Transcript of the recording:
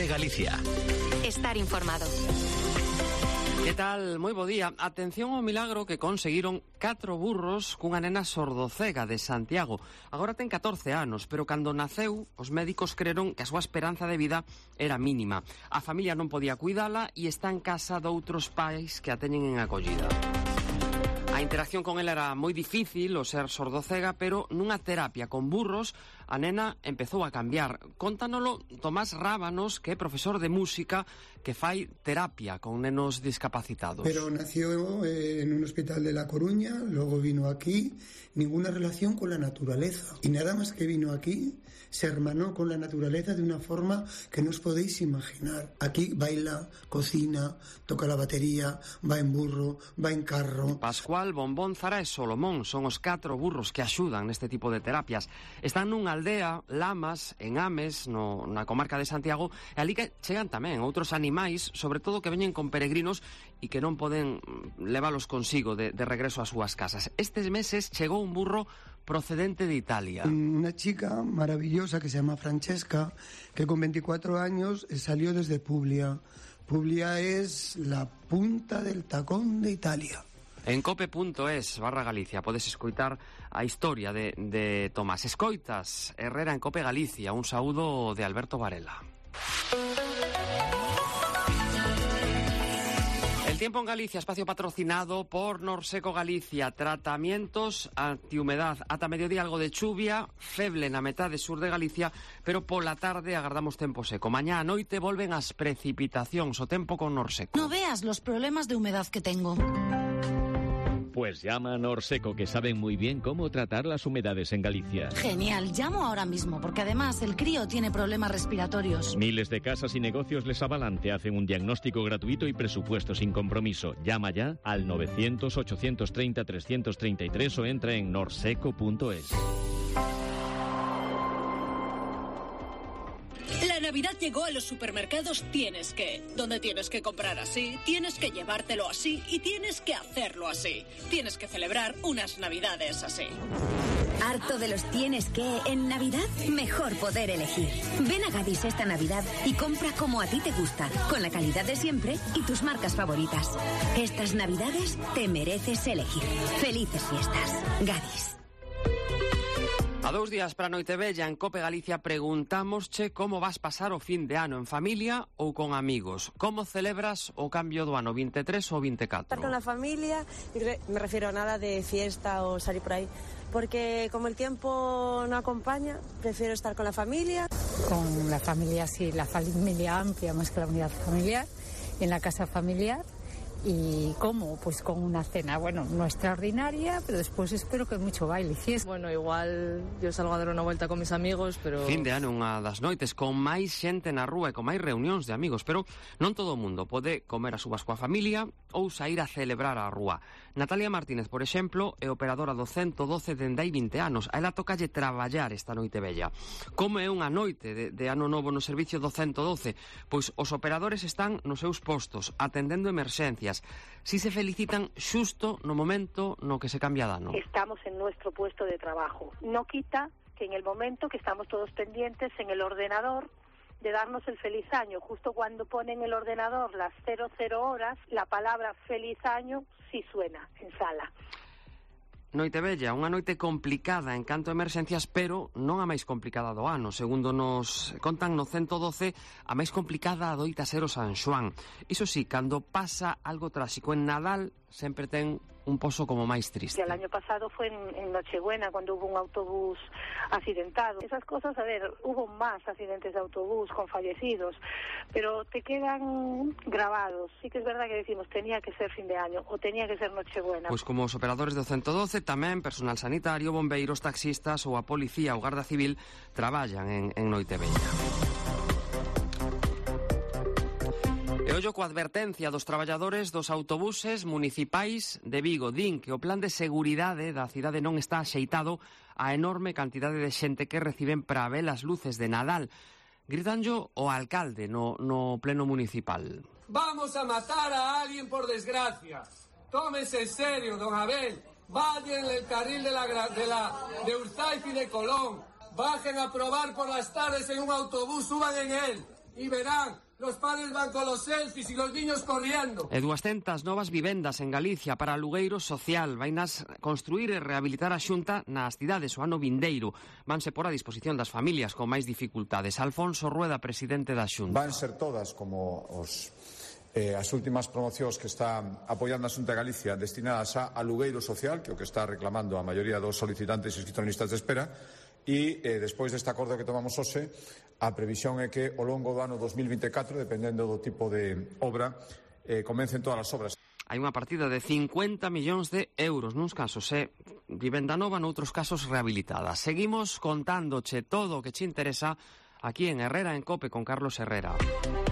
Galicia. Estar informado. Que tal? Moi bo día. Atención ao milagro que conseguiron 4 burros cunha nena sordocega de Santiago. Agora ten 14 anos, pero cando naceu, os médicos creron que a súa esperanza de vida era mínima. A familia non podía cuidala e está en casa doutros pais que a teñen en acollida. A interacción con ela era moi difícil, o ser sordocega, pero nunha terapia con burros, a nena empezou a cambiar. Cóntanolo Tomás Rábanos, que é profesor de música, que fai terapia con nenos discapacitados. Pero nació en un hospital de La Coruña, luego vino aquí, ninguna relación con la naturaleza. Y nada más que vino aquí, se hermanó con la naturaleza de una forma que no os podéis imaginar. Aquí baila, cocina, toca la batería, va en burro, va en carro. Pascual, Bombón, Zara e Solomón son os 4 burros que axudan neste tipo de terapias. Están nunha aldea, Lamas, en Ames, na comarca de Santiago, e ali que chegan tamén outros animais, sobre todo que veñen con peregrinos e que non poden leválos consigo de regreso ás súas casas. Estes meses chegou un burro procedente de Italia. Una chica maravillosa que se llama Francesca, que con 24 años salió desde Puglia. Puglia es la punta del tacón de Italia. En cope.es/Galicia podes escoitar a historia de Tomás. Escoitas Herrera en Cope Galicia. Un saúdo de Alberto Varela. El tiempo en Galicia, espacio patrocinado por Norseco Galicia. Tratamientos antihumedad. Ata mediodía algo de chuvia, feble na metade sur de Galicia, pero pola tarde agardamos tempo seco. Mañá a noite volven as precipitacións, o tempo con Norseco. No veas los problemas de humedad que tengo. Pues llama a Norseco, que saben muy bien cómo tratar las humedades en Galicia. Genial, llamo ahora mismo, porque además el crío tiene problemas respiratorios. Miles de casas y negocios les avalan, te hacen un diagnóstico gratuito y presupuesto sin compromiso. Llama ya al 900-830-333 o entra en norseco.es. La Navidad llegó a los supermercados Tienes que. Donde tienes que comprar así, tienes que llevártelo así y tienes que hacerlo así. Tienes que celebrar unas Navidades así. ¿Harto de los tienes que en Navidad? Mejor poder elegir. Ven a Gadis esta Navidad y compra como a ti te gusta, con la calidad de siempre y tus marcas favoritas. Estas Navidades te mereces elegir. Felices fiestas. Gadis. A 2 días para a Noitevella en Cope Galicia preguntámosche como vas pasar o fin de ano, en familia ou con amigos. Como celebras o cambio do ano 23 ou 24? Estar con la familia, me refiero a nada de fiesta o salir por ahí, porque como el tiempo no acompaña, prefiero estar con la familia. Con la familia, sí, la familia amplia más que la unidad familiar, en la casa familiar. ¿Y cómo? Pues con una cena, bueno, no extraordinaria, pero después espero que mucho baile y fiesta. Bueno, igual yo salgo a dar una vuelta con mis amigos, pero... Fin de ano, unha das noites con máis xente na rúa e con máis reunións de amigos, pero non todo o mundo pode comer as uvas coa familia ou sair a celebrar á rúa. Natalia Martínez, por exemplo, é operadora do 112 dende hai 20 anos. A ela tocalle traballar esta noite bella. Como é unha noite de ano novo no servicio do 112? Pois os operadores están nos seus postos, atendendo emerxencias. Si se felicitan xusto no momento no que se cambia de ano. Estamos en nuestro puesto de trabajo. No quita que en el momento que estamos todos pendientes en el ordenador de darnos el feliz año, justo cuando pone en el ordenador las 00 horas, la palabra feliz año sí suena en sala. Noitevella, unha noite complicada en canto a emerxencias, pero non a máis complicada do ano. Segundo nos contan no 112, a máis complicada adoita ser o San Xoán. Iso sí, cando pasa algo tráxico en Nadal, sempre ten un pozo como máis triste. El año pasado fue en Nochebuena, cuando hubo un autobús accidentado. Esas cosas, a ver, hubo más accidentes de autobús con fallecidos, pero te quedan grabados. Sí que es verdad que decimos, tenía que ser fin de año o tenía que ser Nochebuena. Pois como os operadores do 112, tamén personal sanitario, bombeiros, taxistas ou a policía ou garda civil traballan en Noitevella. E ollo coa advertencia dos traballadores dos autobuses municipais de Vigo. Din que o plan de seguridade da cidade non está axeitado a enorme cantidade de xente que reciben para ver as luces de Nadal. Gritanllo o alcalde no pleno municipal. Vamos a matar a alguien por desgracia. Tómese en serio, don Abel. Vayan en el carril de Urzaiz y de Colón. Bajen a probar por las tardes en un autobús, suban en él. y verán, los padres van con los selfies y los niños corriendo. E 200 novas vivendas en Galicia para alugueiro social. Vainas construir e rehabilitar a Xunta nas cidades o ano vindeiro. Vanse por a disposición das familias con máis dificultades. Alfonso Rueda, presidente da Xunta. Van ser todas como as últimas promocións que está apoiando a Xunta de Galicia destinadas a alugueiro social, que é o que está reclamando a maioría dos solicitantes inscritos en listas de espera, e despois deste acordo que tomamos hoxe, a previsión é que ao longo do ano 2024, dependendo do tipo de obra, comecen todas as obras. Hai unha partida de 50 millóns de euros, nuns casos vivenda nova, noutros casos rehabilitada. Seguimos contándoche todo o que che interesa aquí en Herrera en Cope con Carlos Herrera.